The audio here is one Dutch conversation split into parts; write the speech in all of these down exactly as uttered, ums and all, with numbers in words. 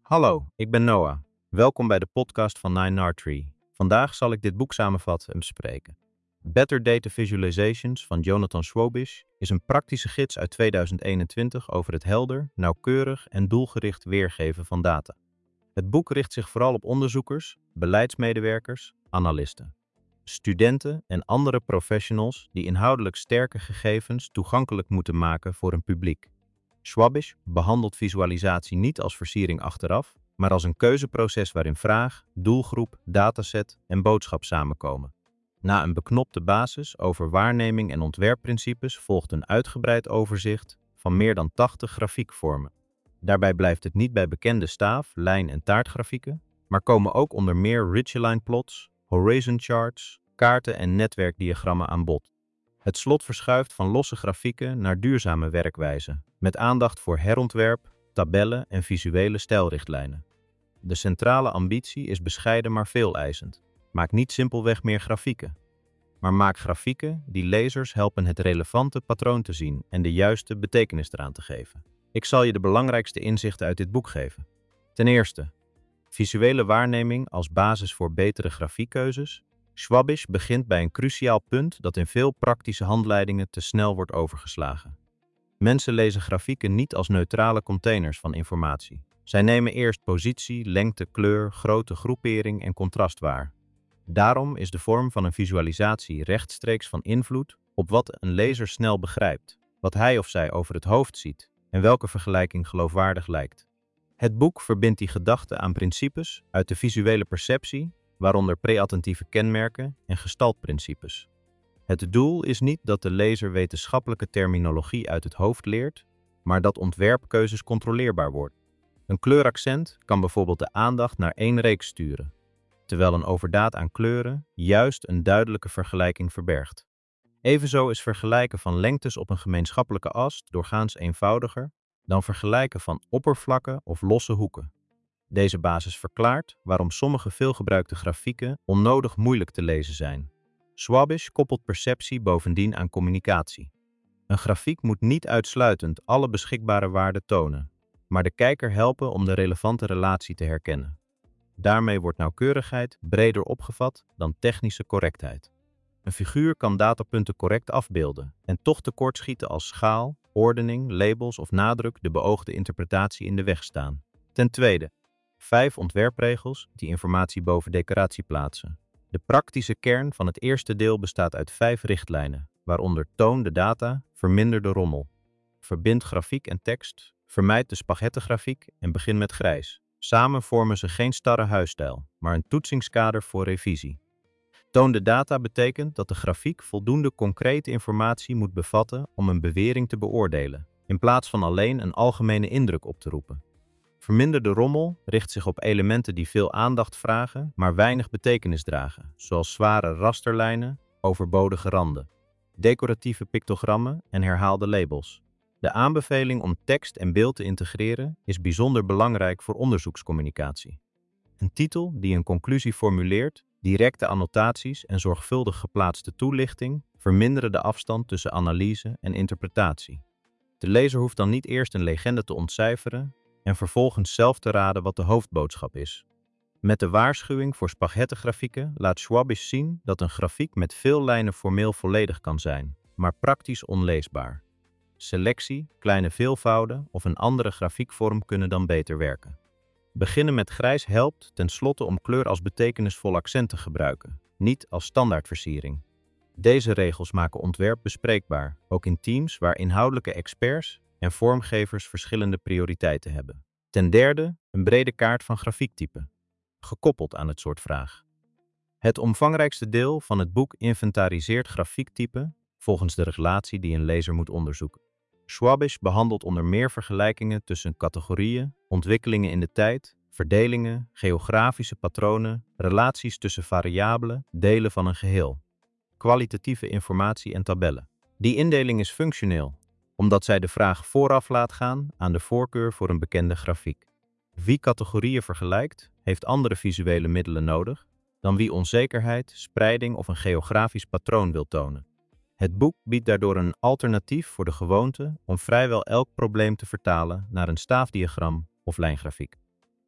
Hallo, ik ben Noah. Welkom bij de podcast van Nine R Tree. Vandaag zal ik dit boek samenvatten en bespreken. Better Data Visualizations van Jonathan Schwabish is een praktische gids uit tweeduizend eenentwintig over het helder, nauwkeurig en doelgericht weergeven van data. Het boek richt zich vooral op onderzoekers, beleidsmedewerkers, analisten, studenten en andere professionals die inhoudelijk sterke gegevens toegankelijk moeten maken voor een publiek. Schwabish behandelt visualisatie niet als versiering achteraf, maar als een keuzeproces waarin vraag, doelgroep, dataset en boodschap samenkomen. Na een beknopte basis over waarneming en ontwerpprincipes volgt een uitgebreid overzicht van meer dan tachtig grafiekvormen. Daarbij blijft het niet bij bekende staaf-, lijn- en taartgrafieken, maar komen ook onder meer Ridgeline plots, horizon charts, kaarten en netwerkdiagrammen aan bod. Het slot verschuift van losse grafieken naar duurzame werkwijzen, met aandacht voor herontwerp, tabellen en visuele stijlrichtlijnen. De centrale ambitie is bescheiden maar veeleisend. Maak niet simpelweg meer grafieken, maar maak grafieken die lezers helpen het relevante patroon te zien en de juiste betekenis eraan te geven. Ik zal je de belangrijkste inzichten uit dit boek geven. Ten eerste, visuele waarneming als basis voor betere grafiekkeuzes. Schwabish begint bij een cruciaal punt dat in veel praktische handleidingen te snel wordt overgeslagen. Mensen lezen grafieken niet als neutrale containers van informatie. Zij nemen eerst positie, lengte, kleur, grootte, groepering en contrast waar. Daarom is de vorm van een visualisatie rechtstreeks van invloed op wat een lezer snel begrijpt, wat hij of zij over het hoofd ziet en welke vergelijking geloofwaardig lijkt. Het boek verbindt die gedachten aan principes uit de visuele perceptie, waaronder pre-attentieve kenmerken en gestaltprincipes. Het doel is niet dat de lezer wetenschappelijke terminologie uit het hoofd leert, maar dat ontwerpkeuzes controleerbaar worden. Een kleuraccent kan bijvoorbeeld de aandacht naar één reeks sturen, terwijl een overdaad aan kleuren juist een duidelijke vergelijking verbergt. Evenzo is vergelijken van lengtes op een gemeenschappelijke as doorgaans eenvoudiger dan vergelijken van oppervlakken of losse hoeken. Deze basis verklaart waarom sommige veelgebruikte grafieken onnodig moeilijk te lezen zijn. Schwabish koppelt perceptie bovendien aan communicatie. Een grafiek moet niet uitsluitend alle beschikbare waarden tonen, maar de kijker helpen om de relevante relatie te herkennen. Daarmee wordt nauwkeurigheid breder opgevat dan technische correctheid. Een figuur kan datapunten correct afbeelden en toch tekortschieten als schaal, ordening, labels of nadruk de beoogde interpretatie in de weg staan. Ten tweede, vijf ontwerpregels die informatie boven decoratie plaatsen. De praktische kern van het eerste deel bestaat uit vijf richtlijnen, waaronder toon de data, verminder de rommel. Verbind grafiek en tekst, vermijd de spaghettigrafiek en begin met grijs. Samen vormen ze geen starre huisstijl, maar een toetsingskader voor revisie. Toon de data betekent dat de grafiek voldoende concrete informatie moet bevatten om een bewering te beoordelen, in plaats van alleen een algemene indruk op te roepen. Verminder de rommel richt zich op elementen die veel aandacht vragen, maar weinig betekenis dragen, zoals zware rasterlijnen, overbodige randen, decoratieve pictogrammen en herhaalde labels. De aanbeveling om tekst en beeld te integreren is bijzonder belangrijk voor onderzoekscommunicatie. Een titel die een conclusie formuleert, directe annotaties en zorgvuldig geplaatste toelichting verminderen de afstand tussen analyse en interpretatie. De lezer hoeft dan niet eerst een legende te ontcijferen en vervolgens zelf te raden wat de hoofdboodschap is. Met de waarschuwing voor spaghettigrafieken laat Schwabish zien dat een grafiek met veel lijnen formeel volledig kan zijn, maar praktisch onleesbaar. Selectie, kleine veelvouden of een andere grafiekvorm kunnen dan beter werken. Beginnen met grijs helpt tenslotte om kleur als betekenisvol accent te gebruiken, niet als standaardversiering. Deze regels maken ontwerp bespreekbaar, ook in teams waar inhoudelijke experts en vormgevers verschillende prioriteiten hebben. Ten derde, een brede kaart van grafiektypen, gekoppeld aan het soort vraag. Het omvangrijkste deel van het boek inventariseert grafiektypen volgens de relatie die een lezer moet onderzoeken. Schwabish behandelt onder meer vergelijkingen tussen categorieën, ontwikkelingen in de tijd, verdelingen, geografische patronen, relaties tussen variabelen, delen van een geheel, kwalitatieve informatie en tabellen. Die indeling is functioneel, omdat zij de vraag vooraf laat gaan aan de voorkeur voor een bekende grafiek. Wie categorieën vergelijkt, heeft andere visuele middelen nodig dan wie onzekerheid, spreiding of een geografisch patroon wil tonen. Het boek biedt daardoor een alternatief voor de gewoonte om vrijwel elk probleem te vertalen naar een staafdiagram of lijngrafiek.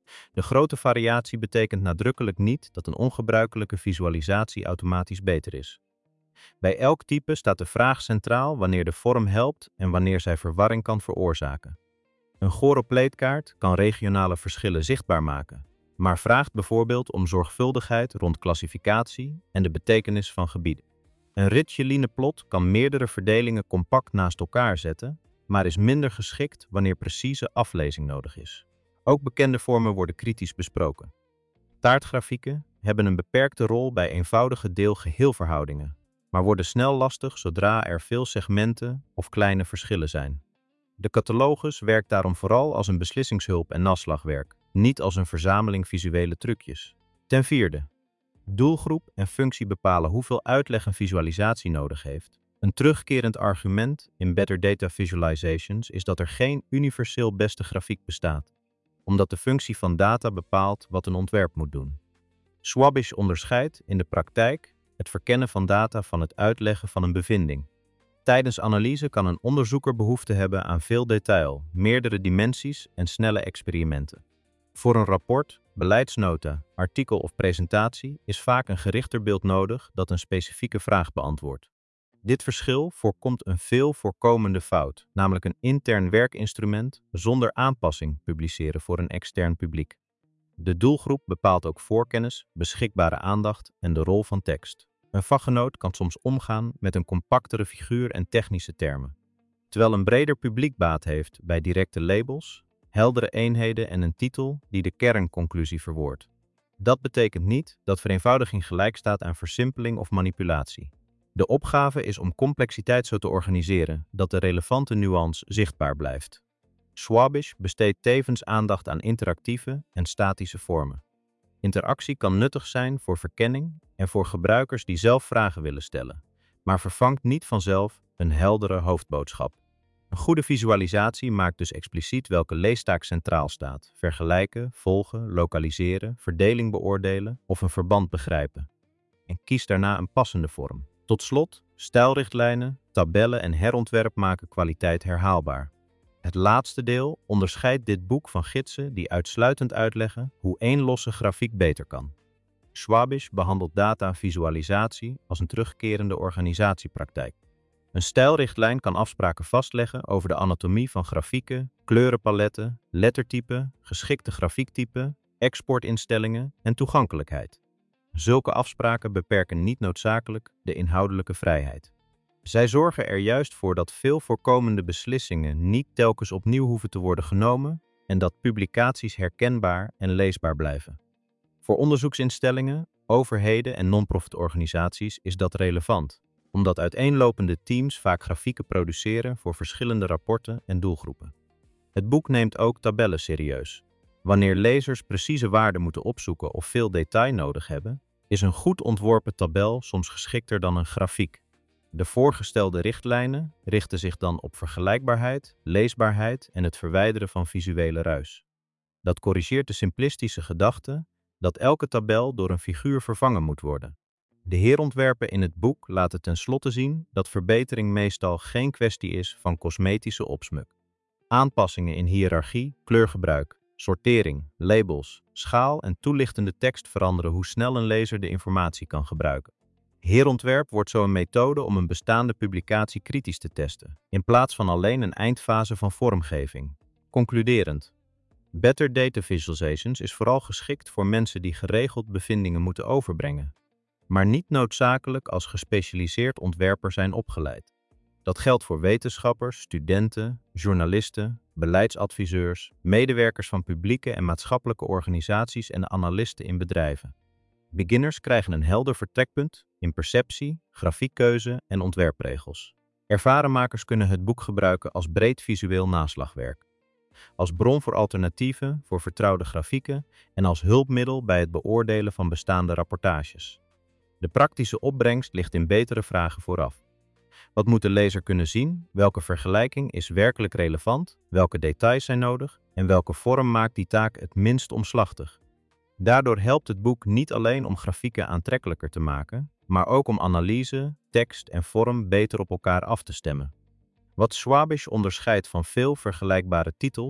De grote variatie betekent nadrukkelijk niet dat een ongebruikelijke visualisatie automatisch beter is. Bij elk type staat de vraag centraal wanneer de vorm helpt en wanneer zij verwarring kan veroorzaken. Een chorompleetkaart kan regionale verschillen zichtbaar maken, maar vraagt bijvoorbeeld om zorgvuldigheid rond klassificatie en de betekenis van gebieden. Een Ritjeline-plot kan meerdere verdelingen compact naast elkaar zetten, maar is minder geschikt wanneer precieze aflezing nodig is. Ook bekende vormen worden kritisch besproken. Taartgrafieken hebben een beperkte rol bij eenvoudige deel-geheelverhoudingen, maar worden snel lastig zodra er veel segmenten of kleine verschillen zijn. De catalogus werkt daarom vooral als een beslissingshulp en naslagwerk, niet als een verzameling visuele trucjes. Ten vierde, doelgroep en functie bepalen hoeveel uitleg een visualisatie nodig heeft. Een terugkerend argument in Better Data Visualizations is dat er geen universeel beste grafiek bestaat, omdat de functie van data bepaalt wat een ontwerp moet doen. Swabish onderscheidt in de praktijk het verkennen van data van het uitleggen van een bevinding. Tijdens analyse kan een onderzoeker behoefte hebben aan veel detail, meerdere dimensies en snelle experimenten. Voor een rapport, beleidsnota, artikel of presentatie is vaak een gerichter beeld nodig dat een specifieke vraag beantwoordt. Dit verschil voorkomt een veel voorkomende fout, namelijk een intern werkinstrument zonder aanpassing publiceren voor een extern publiek. De doelgroep bepaalt ook voorkennis, beschikbare aandacht en de rol van tekst. Een vakgenoot kan soms omgaan met een compactere figuur en technische termen, terwijl een breder publiek baat heeft bij directe labels, heldere eenheden en een titel die de kernconclusie verwoordt. Dat betekent niet dat vereenvoudiging gelijk staat aan versimpeling of manipulatie. De opgave is om complexiteit zo te organiseren dat de relevante nuance zichtbaar blijft. Swabish besteedt tevens aandacht aan interactieve en statische vormen. Interactie kan nuttig zijn voor verkenning en voor gebruikers die zelf vragen willen stellen, maar vervangt niet vanzelf een heldere hoofdboodschap. Een goede visualisatie maakt dus expliciet welke leestaak centraal staat: vergelijken, volgen, lokaliseren, verdeling beoordelen of een verband begrijpen. En kies daarna een passende vorm. Tot slot, stijlrichtlijnen, tabellen en herontwerp maken kwaliteit herhaalbaar. Het laatste deel onderscheidt dit boek van gidsen die uitsluitend uitleggen hoe één losse grafiek beter kan. Swabish behandelt data-visualisatie als een terugkerende organisatiepraktijk. Een stijlrichtlijn kan afspraken vastleggen over de anatomie van grafieken, kleurenpaletten, lettertypen, geschikte grafiektypen, exportinstellingen en toegankelijkheid. Zulke afspraken beperken niet noodzakelijk de inhoudelijke vrijheid. Zij zorgen er juist voor dat veel voorkomende beslissingen niet telkens opnieuw hoeven te worden genomen en dat publicaties herkenbaar en leesbaar blijven. Voor onderzoeksinstellingen, overheden en non-profit organisaties is dat relevant, omdat uiteenlopende teams vaak grafieken produceren voor verschillende rapporten en doelgroepen. Het boek neemt ook tabellen serieus. Wanneer lezers precieze waarden moeten opzoeken of veel detail nodig hebben, is een goed ontworpen tabel soms geschikter dan een grafiek. De voorgestelde richtlijnen richten zich dan op vergelijkbaarheid, leesbaarheid en het verwijderen van visuele ruis. Dat corrigeert de simplistische gedachte dat elke tabel door een figuur vervangen moet worden. De herontwerpen in het boek laten tenslotte zien dat verbetering meestal geen kwestie is van cosmetische opsmuk. Aanpassingen in hiërarchie, kleurgebruik, sortering, labels, schaal en toelichtende tekst veranderen hoe snel een lezer de informatie kan gebruiken. Herontwerp wordt zo een methode om een bestaande publicatie kritisch te testen, in plaats van alleen een eindfase van vormgeving. Concluderend. Better Data Visualizations is vooral geschikt voor mensen die geregeld bevindingen moeten overbrengen, maar niet noodzakelijk als gespecialiseerd ontwerper zijn opgeleid. Dat geldt voor wetenschappers, studenten, journalisten, beleidsadviseurs, medewerkers van publieke en maatschappelijke organisaties en analisten in bedrijven. Beginners krijgen een helder vertrekpunt in perceptie, grafiekkeuze en ontwerpregels. Ervaren makers kunnen het boek gebruiken als breed visueel naslagwerk, als bron voor alternatieven voor vertrouwde grafieken en als hulpmiddel bij het beoordelen van bestaande rapportages. De praktische opbrengst ligt in betere vragen vooraf. Wat moet de lezer kunnen zien? Welke vergelijking is werkelijk relevant? Welke details zijn nodig? En welke vorm maakt die taak het minst omslachtig? Daardoor helpt het boek niet alleen om grafieken aantrekkelijker te maken, maar ook om analyse, tekst en vorm beter op elkaar af te stemmen. Wat Swabish onderscheidt van veel vergelijkbare titels,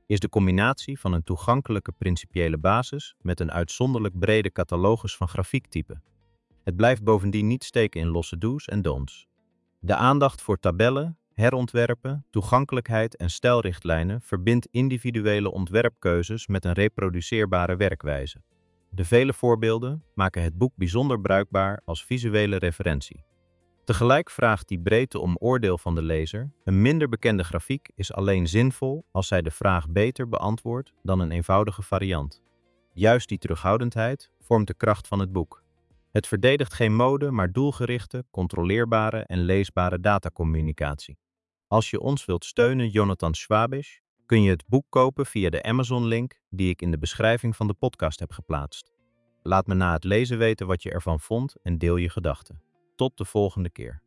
is de combinatie van een toegankelijke principiële basis met een uitzonderlijk brede catalogus van grafiektypen. Het blijft bovendien niet steken in losse do's en don'ts. De aandacht voor tabellen, herontwerpen, toegankelijkheid en stijlrichtlijnen verbindt individuele ontwerpkeuzes met een reproduceerbare werkwijze. De vele voorbeelden maken het boek bijzonder bruikbaar als visuele referentie. Tegelijk vraagt die breedte om oordeel van de lezer. Een minder bekende grafiek is alleen zinvol als zij de vraag beter beantwoordt dan een eenvoudige variant. Juist die terughoudendheid vormt de kracht van het boek. Het verdedigt geen mode, maar doelgerichte, controleerbare en leesbare datacommunicatie. Als je ons wilt steunen, Jonathan Schwabisch, kun je het boek kopen via de Amazon-link die ik in de beschrijving van de podcast heb geplaatst. Laat me na het lezen weten wat je ervan vond en deel je gedachten. Tot de volgende keer.